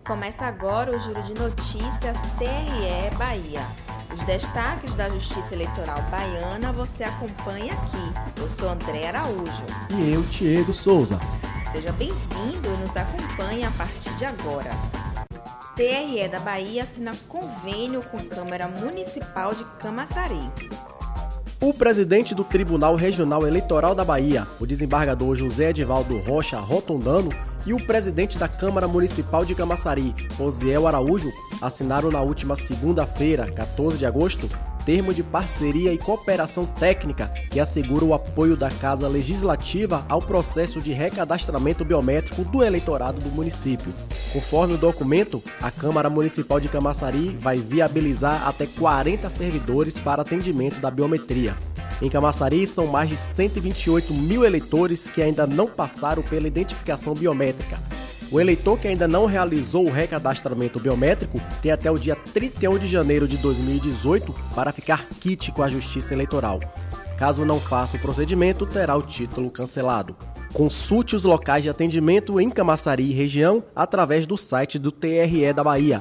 Começa agora o Giro de Notícias TRE Bahia. Os destaques da Justiça Eleitoral Baiana você acompanha aqui. Eu sou André Araújo. E eu, Diego Souza. Seja bem-vindo e nos acompanhe a partir de agora. TRE da Bahia assina convênio com Câmara Municipal de Camaçari. O presidente do Tribunal Regional Eleitoral da Bahia, o desembargador José Edivaldo Rocha Rotondano, e o presidente da Câmara Municipal de Camaçari, Osiel Araújo, assinaram na última segunda-feira, 14 de agosto, termo de parceria e cooperação técnica que assegura o apoio da Casa Legislativa ao processo de recadastramento biométrico do eleitorado do município. Conforme o documento, a Câmara Municipal de Camaçari vai viabilizar até 40 servidores para atendimento da biometria. Em Camaçari, são mais de 128 mil eleitores que ainda não passaram pela identificação biométrica. O eleitor que ainda não realizou o recadastramento biométrico tem até o dia 31 de janeiro de 2018 para ficar quite com a Justiça Eleitoral. Caso não faça o procedimento, terá o título cancelado. Consulte os locais de atendimento em Camaçari e região através do site do TRE da Bahia,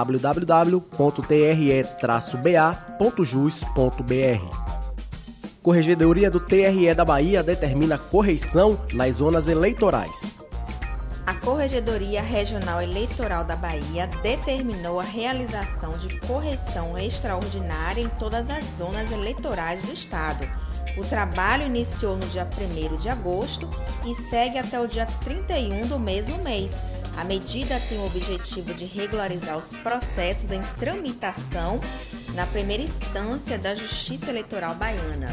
www.tre-ba.jus.br. Corregedoria do TRE da Bahia determina correição nas zonas eleitorais. A Corregedoria Regional Eleitoral da Bahia determinou a realização de correção extraordinária em todas as zonas eleitorais do estado. O trabalho iniciou no dia 1º de agosto e segue até o dia 31 do mesmo mês. A medida tem o objetivo de regularizar os processos em tramitação na primeira instância da Justiça Eleitoral Baiana.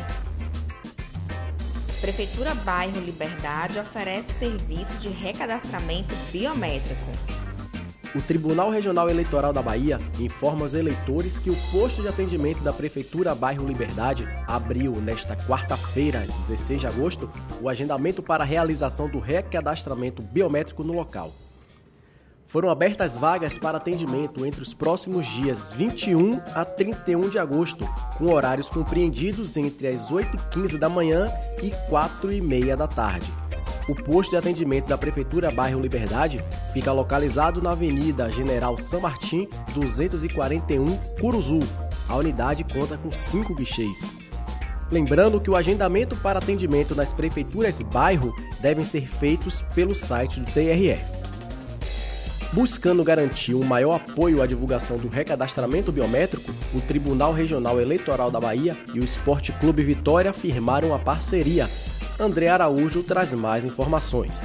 Prefeitura Bairro Liberdade oferece serviço de recadastramento biométrico. O Tribunal Regional Eleitoral da Bahia informa aos eleitores que o posto de atendimento da Prefeitura Bairro Liberdade abriu, nesta quarta-feira, 16 de agosto, o agendamento para a realização do recadastramento biométrico no local. Foram abertas vagas para atendimento entre os próximos dias 21 a 31 de agosto, com horários compreendidos entre as 8h15 da manhã e 4h30 da tarde. O posto de atendimento da Prefeitura Bairro Liberdade fica localizado na Avenida General São Martim, 241, Curuzu. A unidade conta com 5 guichês. Lembrando que o agendamento para atendimento nas prefeituras bairro devem ser feitos pelo site do TRE. Buscando garantir um maior apoio à divulgação do recadastramento biométrico, o Tribunal Regional Eleitoral da Bahia e o Esporte Clube Vitória firmaram a parceria. André Araújo traz mais informações.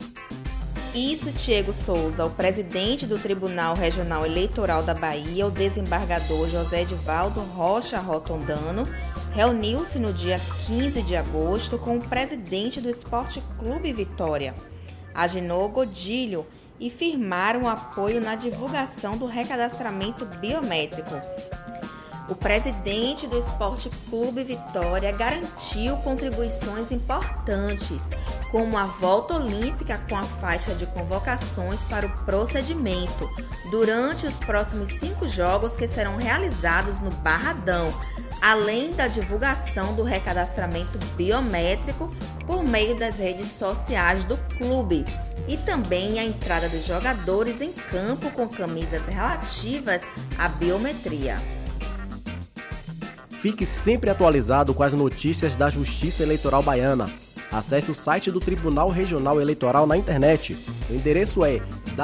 Isso, Diego Souza, o presidente do Tribunal Regional Eleitoral da Bahia, o desembargador José Edivaldo Rocha Rotondano, reuniu-se no dia 15 de agosto com o presidente do Esporte Clube Vitória, Agenor Godilho, e firmaram apoio na divulgação do recadastramento biométrico. O presidente do Esporte Clube Vitória garantiu contribuições importantes, como a volta olímpica com a faixa de convocações para o procedimento, durante os próximos 5 jogos que serão realizados no Barradão, além da divulgação do recadastramento biométrico por meio das redes sociais do clube e também a entrada dos jogadores em campo com camisas relativas à biometria. Fique sempre atualizado com as notícias da Justiça Eleitoral Baiana. Acesse o site do Tribunal Regional Eleitoral na internet. O endereço é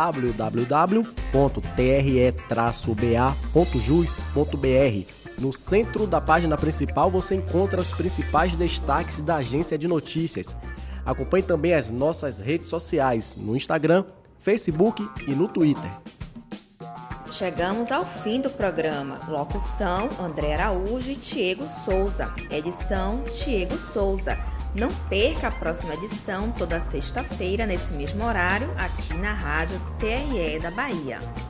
www.tre-ba.jus.br. No centro da página principal você encontra os principais destaques da agência de notícias. Acompanhe também as nossas redes sociais no Instagram, Facebook e no Twitter. Chegamos ao fim do programa. Locução, André Araújo e Diego Souza. Edição, Diego Souza. Não perca a próxima edição, toda sexta-feira, nesse mesmo horário, aqui na Rádio TRE da Bahia.